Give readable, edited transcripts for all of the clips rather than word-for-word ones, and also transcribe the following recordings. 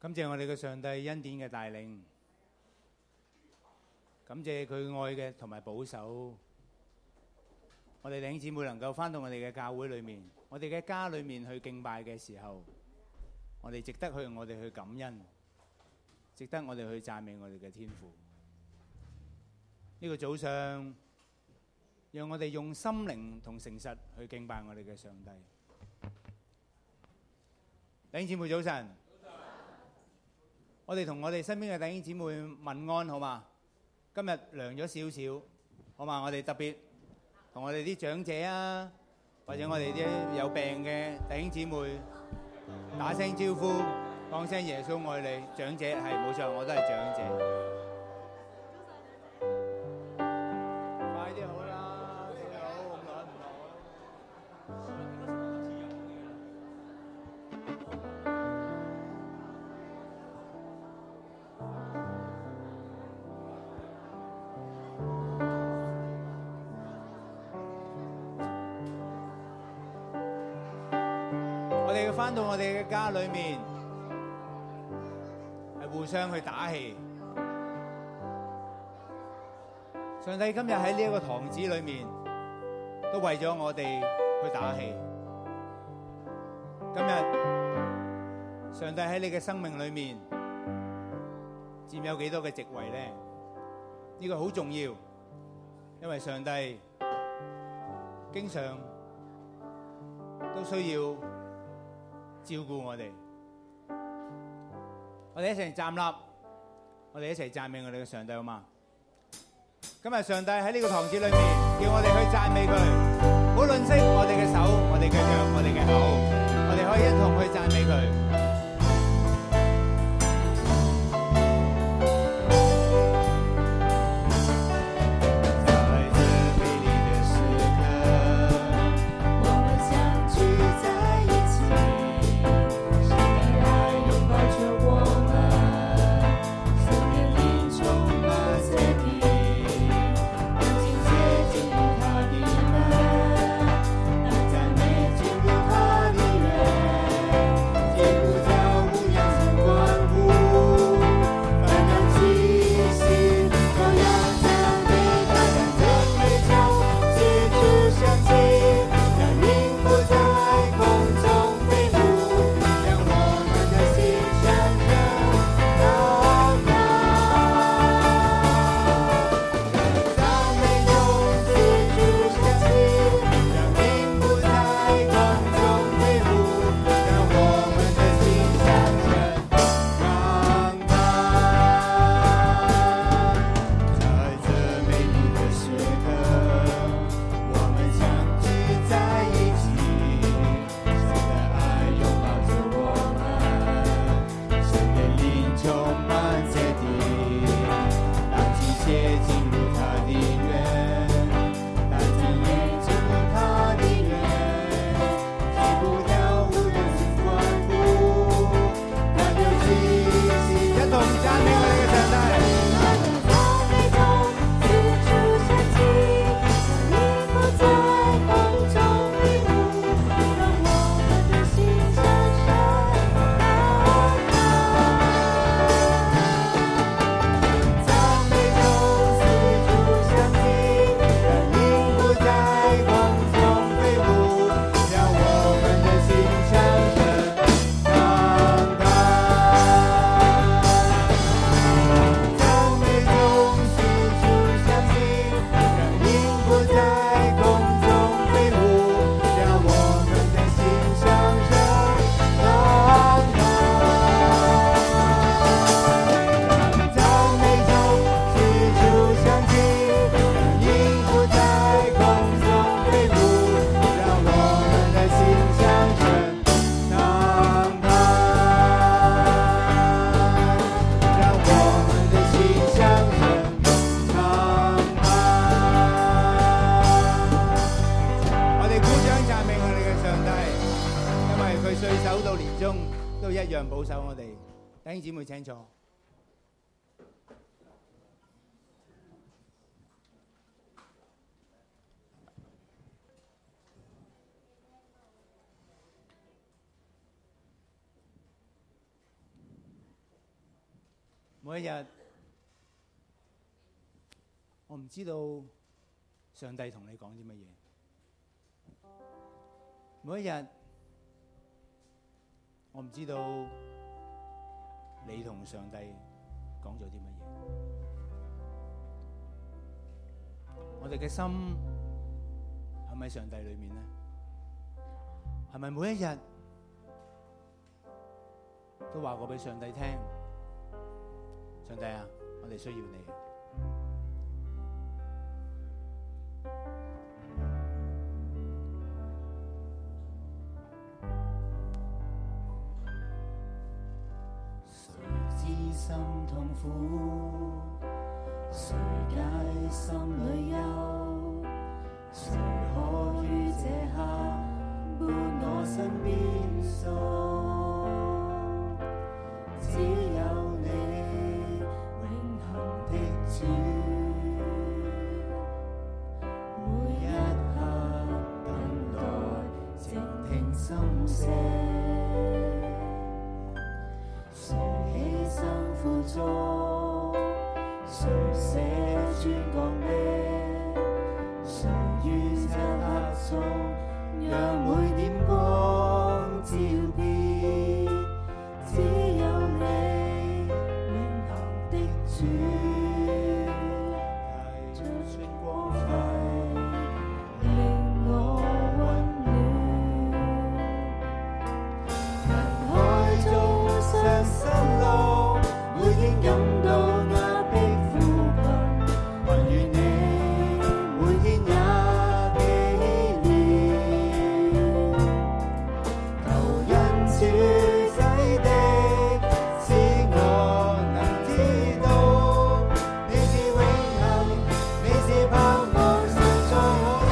感謝我哋嘅上帝恩典嘅帶領，感謝佢愛嘅同埋保守。我哋弟兄姊妹能夠返到我哋嘅教會裏面，我哋嘅家裏面去敬拜嘅時候，我哋值得我哋去感恩，值得我哋去讚美我哋嘅天父。呢個早上，讓我哋用心靈同誠實去敬拜我哋嘅上帝。弟兄姊妹早晨，我哋同我哋身邊嘅弟兄姊妹問安好嘛？今日涼咗少少，好嘛？我哋特別同我哋啲長者啊，或者我哋啲有病嘅弟兄姊妹打聲招呼，講聲耶穌愛你。長者係冇錯，我都係長者。快啲好啦，你好，咁耐唔耐？我哋要返到我哋嘅家裏面，係互相去打氣。上帝今日喺呢一個堂子裏面，都為咗我哋去打氣。今日上帝喺你嘅生命裏面佔有幾多嘅席位呢？呢個好重要，因為上帝經常都需要照顧我哋。我哋一齊站立，我哋一齊讚美我哋嘅上帝，好嗎？今日上帝喺呢個堂子裏面，叫我哋去讚美佢，唔好吝嗇我哋嘅手、我哋嘅腳、我哋嘅口，我哋可以一同去讚美佢。弟兄姊妹請坐。 每一日，我唔知道上帝同你講啲乜嘢。每一日，我唔知道你同上帝講咗啲乜嘢。我哋嘅心係咪上帝裏面呢？係咪每一日都話過俾上帝聽？上帝啊，我哋需要你。 誰知心痛苦，誰解心裏憂，誰可於這刻伴我身邊訴？只有你永恆的主，每一刻等待靜聽心聲。誰犧牲輔助，誰捨專降悲，誰於這刻中讓每點光照遍？只有你永恆的主，將出光輝令我溫暖。人海中傷心路，每天感到壓迫扶貧，還願你每天也紀念。求恩主洗滌，使我能知道你是永恆，你是盼望常在我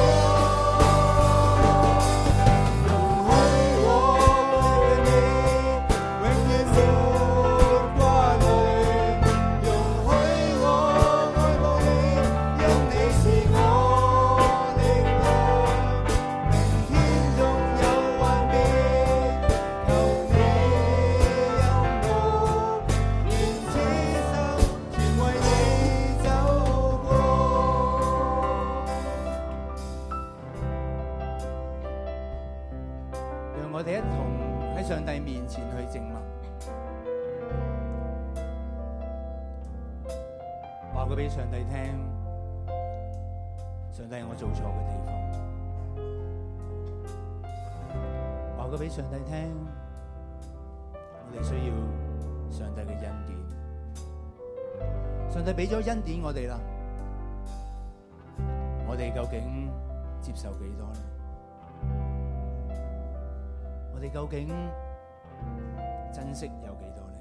內。容許我對你永遠沒掛慮，容許我愛慕你，因你是我力量。明天縱有幻變，求你有我，願此生全為你走過。 讓我哋一同喺上帝面前去靜默，話佢俾上帝聽，上帝係我做錯嘅地方，話佢俾上帝聽，我哋需要上帝嘅恩典，上帝俾咗恩典我哋啦，我哋究竟接受幾多呢？我哋究竟珍惜有幾多呢？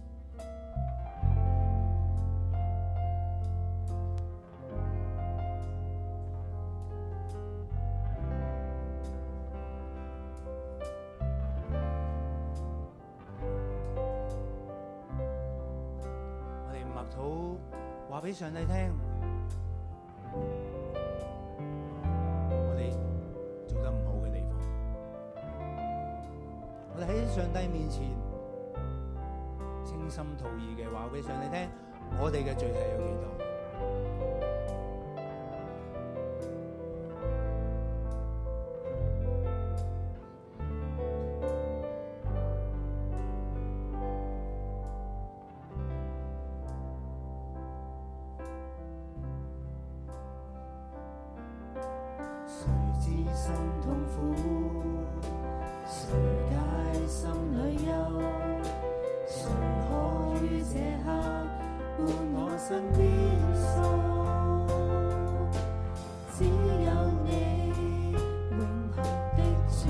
我哋默禱話俾上帝聽，我哋做得唔好嘅地方。我哋喺上帝面前清心吐意嘅話俾上帝聽，我哋嘅罪係有幾多？ 誰知心痛苦，誰解心裏憂，誰可於這刻伴我身邊訴？只有你永恆的主，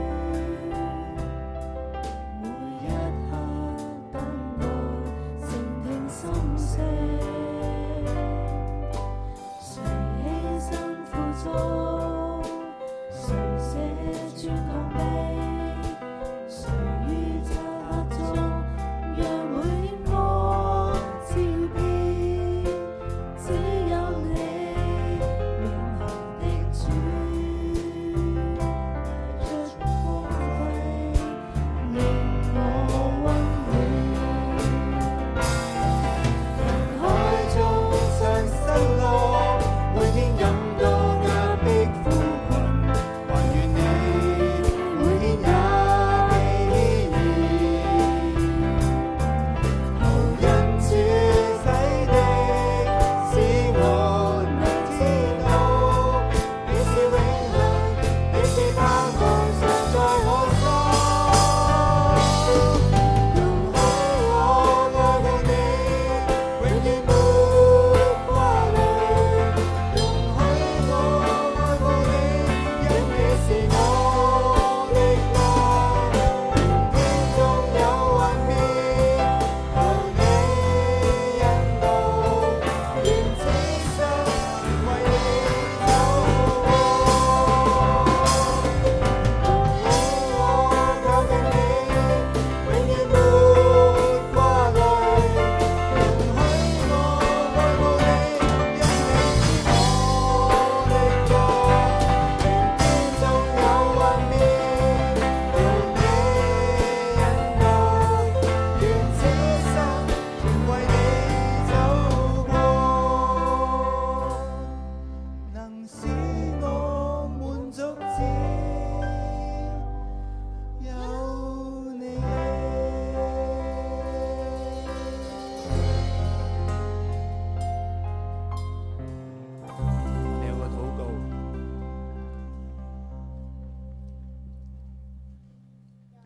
每一刻等待靜聽心聲。誰犧牲輔助，誰捨專降悲，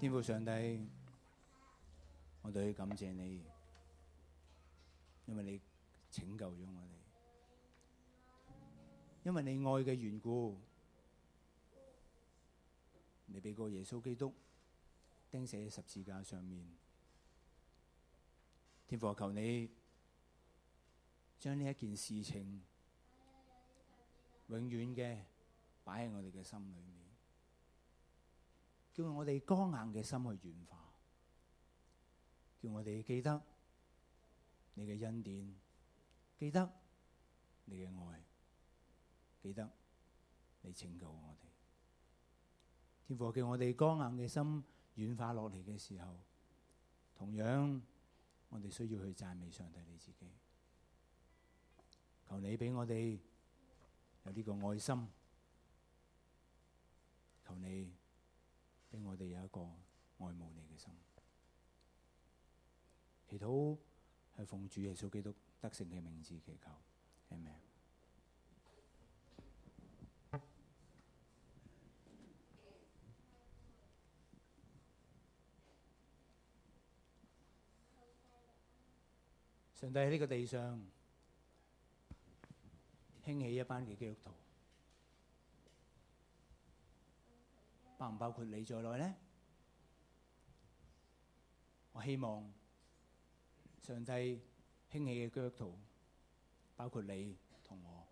天父上帝，我哋去感謝你，因為你拯救咗我哋，因為你愛嘅緣故，你俾個耶穌基督釘死喺十字架上面。天父，求你將呢一件事情永遠嘅擺喺我哋嘅心裏面，叫我哋剛硬嘅心去軟化，叫我哋記得你嘅恩典，記得你嘅愛，記得你拯救我哋。天父，叫我哋剛硬嘅心軟化落嚟嘅時候，同樣我哋需要去讚美上帝你自己。求你俾我哋有呢個愛心，求你俾我哋有一個愛慕你嘅心。祈禱係奉主耶穌基督得勝嘅名字祈求，阿們。上帝喺呢個地上興起一班嘅基督徒，包唔包括你在內呢？我希望上帝興起嘅基督徒包括你同我。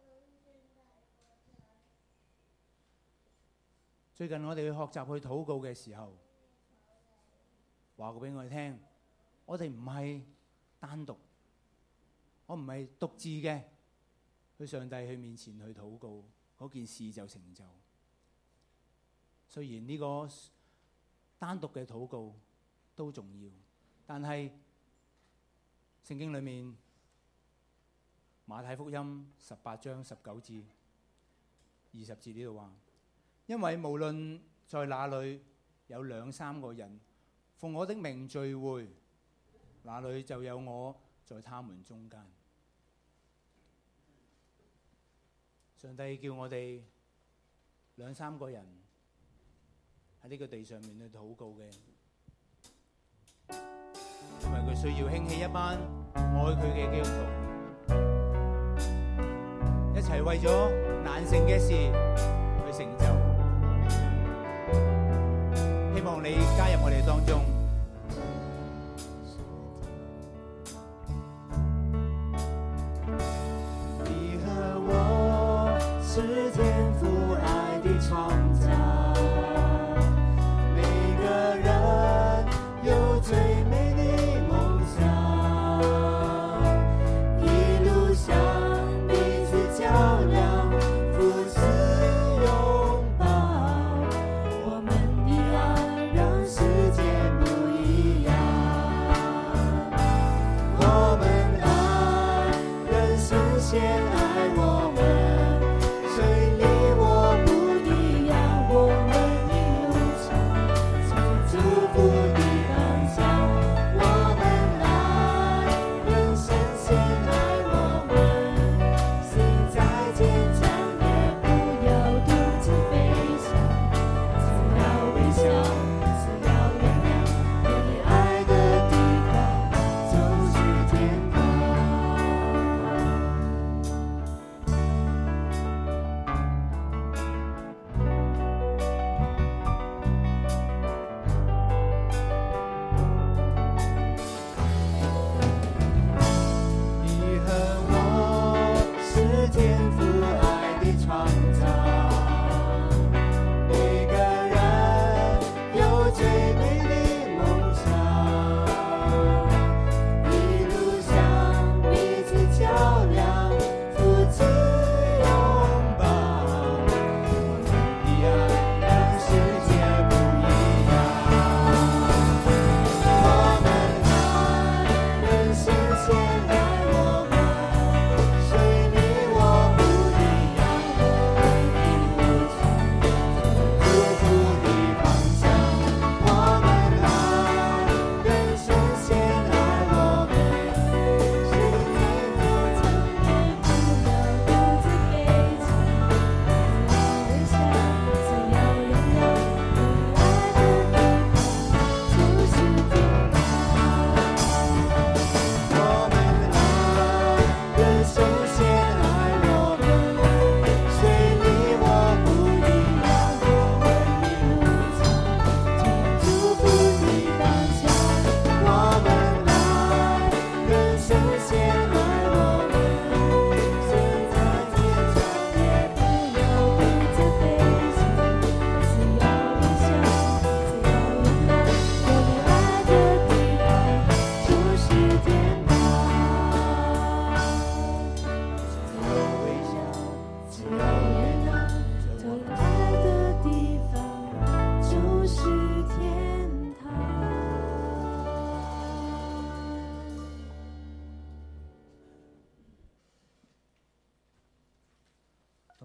最近我哋去學習去禱告嘅時候，話過俾我哋聽，我哋唔係單獨，我唔係獨自嘅去上帝去面前去禱告，嗰件事就成就。雖然呢個單獨嘅禱告都重要，但係聖經裏面馬太福音18章19至20節呢度話，因為無論在哪裏有2、3個人奉我的名聚會，那裏就有我在他們中間。上帝叫我哋2、3個人喺呢個地上面去禱告嘅，因為佢需要興起一班愛佢嘅基督徒，一齊為咗難成嘅事去成就。希望你加入我哋當中。 是天父愛的創造，每個人有最美的夢想，一路上彼此較量，互相擁抱，我們的愛讓世界不一樣，我們愛人生先愛我們。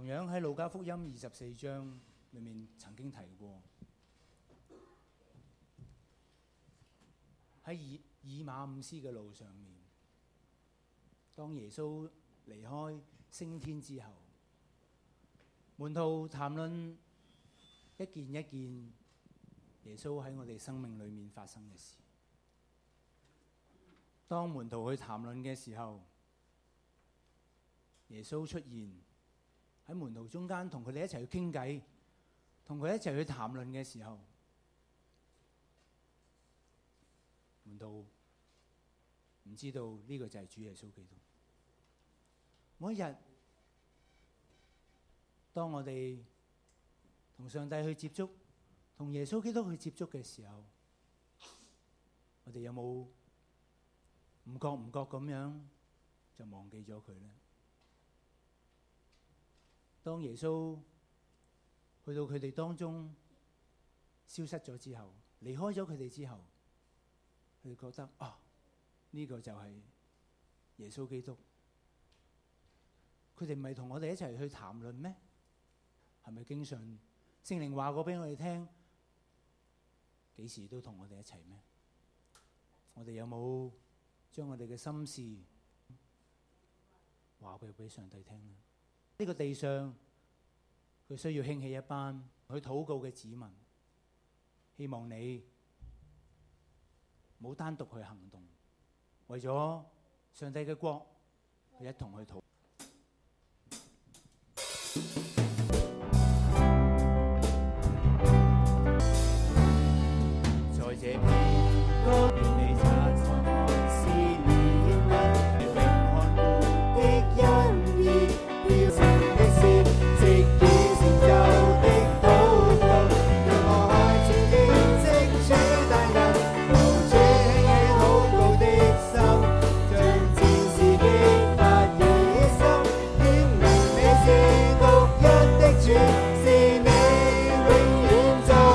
同樣喺路加福音24章裏面曾經提過，喺以馬忤斯嘅路上面，當耶穌離開升天之後，門徒談論一件一件耶穌喺我哋生命裏面發生嘅事。當門徒去談論嘅時候，耶穌出現喺門徒中間，同佢哋一齊去傾偈，同佢一齊去談論嘅時候，門徒唔知道呢個就係主耶穌基督。每一日，當我哋同上帝去接觸，同耶穌基督去接觸嘅時候，我哋有冇唔覺咁樣就忘記咗佢呢？當耶穌去到佢哋當中消失咗之後，離開咗佢哋之後，佢哋覺得呢個就係耶穌基督。佢哋唔係同我哋一齊去談論咩？係咪經常聖靈話過俾我哋聽，幾時都同我哋一齊咩？我哋有冇將我哋嘅心事話俾上帝聽呢？呢個地上佢需要興起一班去禱告嘅子民，希望你冇單獨去行動，為咗上帝嘅國去一同去禱。在這片歌願你察看思念你永看顧的恩義，標成的事，直已成就的禱告，讓我開始認識主大能，無處興起禱告的心，將戰士激發熱心，顯明你是獨一的主，是你永遠作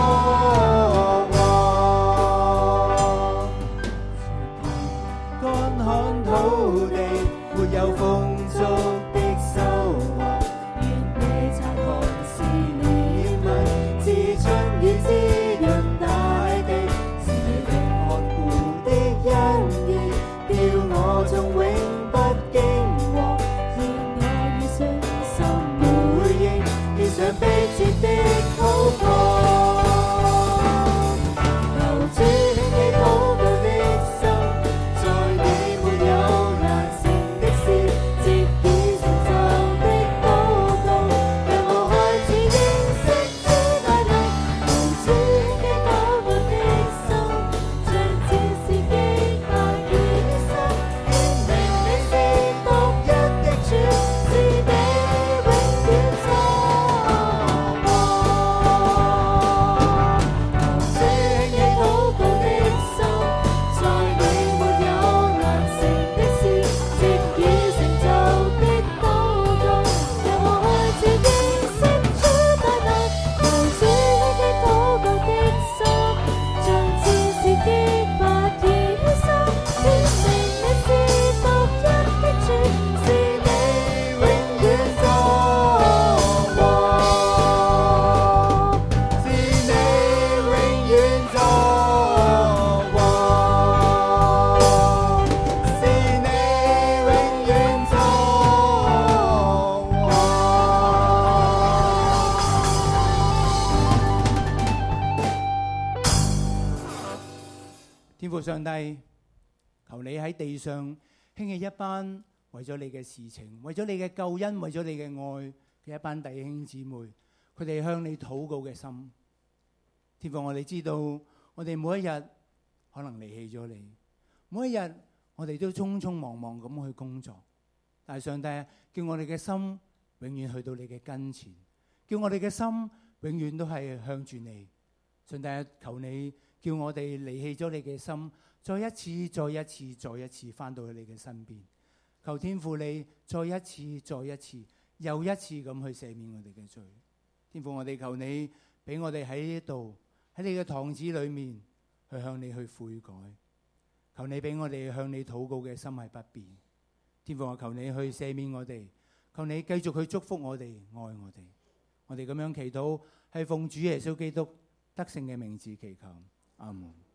乾旱土地沒有豐足的收穫，願你察看是憐憫，似春雨滋潤大地，是你永看顧的恩義，叫我從永不驚惶，讓我以信心回應，獻上迫切的禱告。天父上帝，求你喺地上興起一班為咗你嘅事情，為咗你嘅救恩，為咗你嘅愛嘅一班弟兄姊妹，佢哋向你禱告嘅心。天父，我哋知道我哋每一日可能離棄咗你，每一日我哋都匆匆忙忙咁去工作，但係上帝叫我哋嘅心永遠去到你嘅跟前，叫我哋嘅心永遠都係向住你。上帝，求你叫我哋離棄咗你嘅心，再一次、再一次、再一次翻到去你嘅身邊。求天父你再一次、再一次、又一次咁去赦免我哋嘅罪。天父，我哋求你俾我哋喺呢度，喺你嘅堂子裏面去向你去悔改。求你俾我哋向你禱告嘅心係不變。天父，我求你去赦免我哋， 求你繼續去祝福我哋，愛我哋。我哋咁樣祈禱，係奉主耶穌基督得勝嘅名字祈求，阿門。